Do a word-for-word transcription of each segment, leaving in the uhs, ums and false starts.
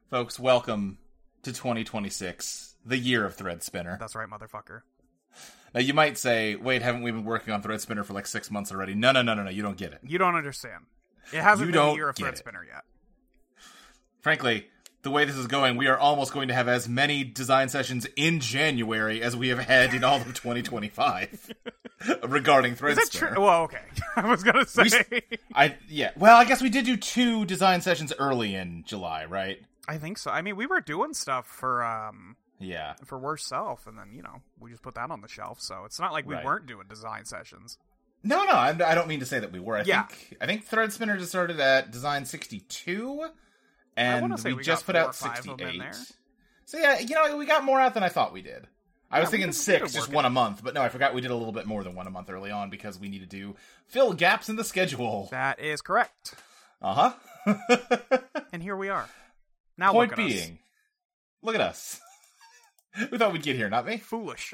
Folks, welcome to twenty twenty-six, the year of Thread Spinner. That's right, motherfucker. Now, you might say, wait, haven't we been working on Thread Spinner for like six months already? No, no, no, no, no, you don't get it. You don't understand. It hasn't You been a don't year of get Thread it. Spinner yet. Frankly, the way this is going, we are almost going to have as many design sessions in January as we have had in all of twenty twenty-five regarding Thread Is that Spinner. true? Well, okay. I was going to say. We, I yeah. Well, I guess we did do two design sessions early in July, right? I think so. I mean, we were doing stuff for um Yeah. for Worst Self, and then, you know, we just put that on the shelf, so it's not like we Right. weren't doing design sessions. No, no, I, I don't mean to say that we were. I Yeah. think I think Thread Spinner just started at Design sixty-two, and wanna say we, we just got put four out or five of them in sixty-eight. there. So yeah, you know, we got more out than I thought we did. I was Yeah, we thinking did- we six, did just work one it. a month, but no, I forgot we did a little bit more than one a month early on because we needed to fill gaps in the schedule. That is correct. Uh huh. And here we are. Now Point look at being, us. look at us. We thought we'd get here, not me. Foolish.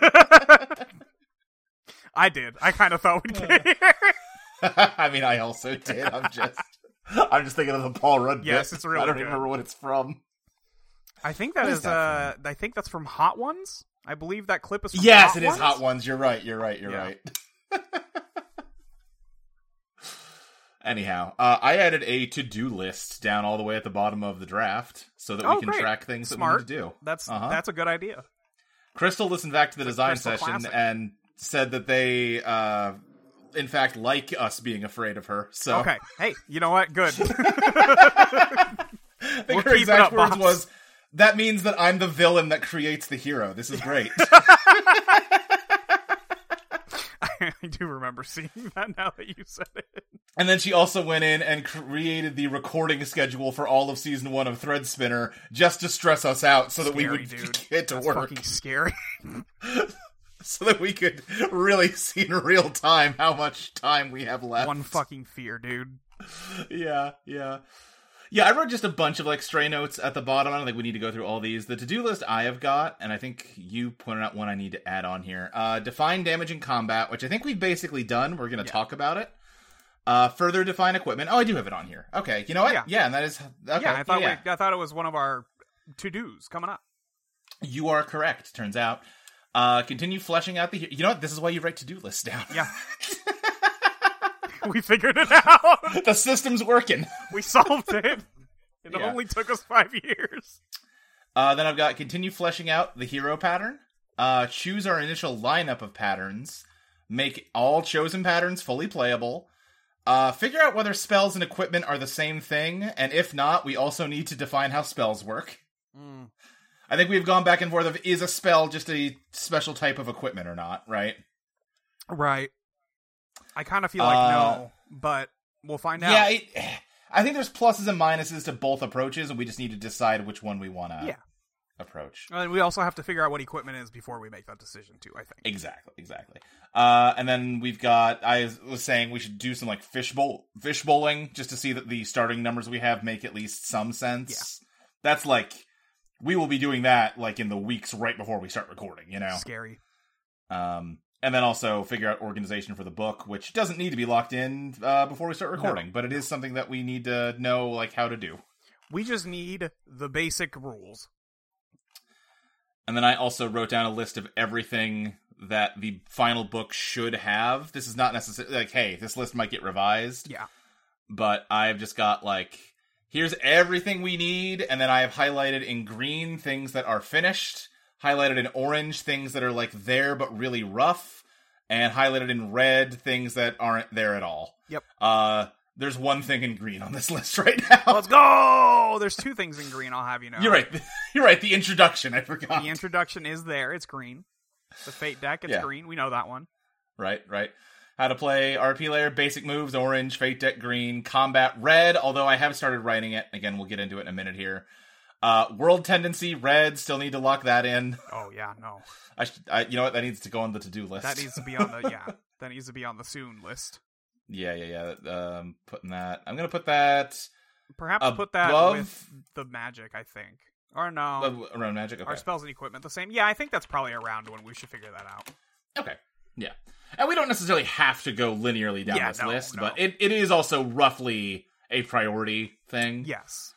I did. I kind of thought we'd get here. I mean, I also did. I'm just, I'm just thinking of the Paul Rudd. Yes, bit. it's really I don't good. even remember what it's from. I think that What is, is that uh, I think that's from Hot Ones. I believe that clip is from Yes, Hot it is Ones. Hot Ones. You're right. You're right. You're Yeah. right. Anyhow, uh, I added a to-do list down all the way at the bottom of the draft so that Oh, we can great. track things Smart. that we need to do. That's Uh-huh. that's a good idea. Crystal listened back to the design Crystal session classic. and said that they, uh, in fact, like us being afraid of her. So Okay. Hey, you know what? Good. I think We'll her keep it exact up, words boss. was, "That means that I'm the villain that creates the hero. This is great." I do remember seeing that now that you said it. And then she also went in and created the recording schedule for all of season one of Thread Spinner just to stress us out so that we Scary, would dude. get to That's work. fucking scary. So that we could really see in real time how much time we have left. One fucking fear, dude. Yeah, yeah. Yeah, I wrote just a bunch of like stray notes at the bottom. I don't think we need to go through all these. The to-do list I have got, and I think you pointed out one I need to add on here. Uh, define damage in combat, which I think we've basically done. We're going to Yeah. talk about it. Uh, further define equipment. Oh, I do have it on here. Okay, you know what? Yeah. Yeah, and that is... Okay, yeah, I thought yeah. We, I thought it was one of our to-dos coming up. You are correct, turns out. Uh, continue fleshing out the... You know what? This is why you write to-do lists down. Yeah. We figured it out. The system's working. We solved it. It Yeah. only took us five years. Uh, then I've got continue fleshing out the hero pattern. Uh, choose our initial lineup of patterns. Make all chosen patterns fully playable. Uh, figure out whether spells and equipment are the same thing, and if not, we also need to define how spells work. Mm. I think we've gone back and forth of, is a spell just a special type of equipment or not, right? Right. I kind of feel like Uh, no, but we'll find out. Yeah, it, I think there's pluses and minuses to both approaches, and we just need to decide which one we want to Yeah. approach. And we also have to figure out what equipment is before we make that decision, too, I think. Exactly, exactly. Uh, and then we've got, I was saying we should do some like fishbowl, fish bowling, just to see that the starting numbers we have make at least some sense. Yeah. That's like, we will be doing that like in the weeks right before we start recording, you know? Scary. Um, and then also figure out organization for the book, which doesn't need to be locked in uh, before we start recording, No. but it is something that we need to know like how to do. We just need the basic rules. And then I also wrote down a list of everything that the final book should have. This is not necessarily like, hey, this list might get revised. Yeah. But I've just got like, here's everything we need. And then I have highlighted in green things that are finished, highlighted in orange things that are like there but really rough, and highlighted in red things that aren't there at all. Yep. Uh, there's one thing in green on this list right now. Let's go! There's two things in green, I'll have you know. You're right. You're right. The introduction, I forgot. The introduction is there. It's green. The Fate deck, it's Yeah. green. We know that one. Right, right. How to play R P layer, basic moves, orange, fate deck, green, combat, red, although I have started writing it. Again, we'll get into it in a minute here. Uh, world tendency, red, still need to lock that in. Oh, yeah, no. I, should, I You know what? That needs to go on the to-do list. That needs to be on the, yeah. That needs to be on the soon list. Yeah, yeah, yeah. Um, putting that... I'm going to put that... Perhaps put that Above- with the magic, I think. Or no. uh, around magic? Okay. Our spells and equipment the same. Yeah, I think that's probably around when we should figure that out. Okay, yeah. And we don't necessarily have to go linearly down Yeah, this no, list, no. but it, it is also roughly a priority thing. Yes.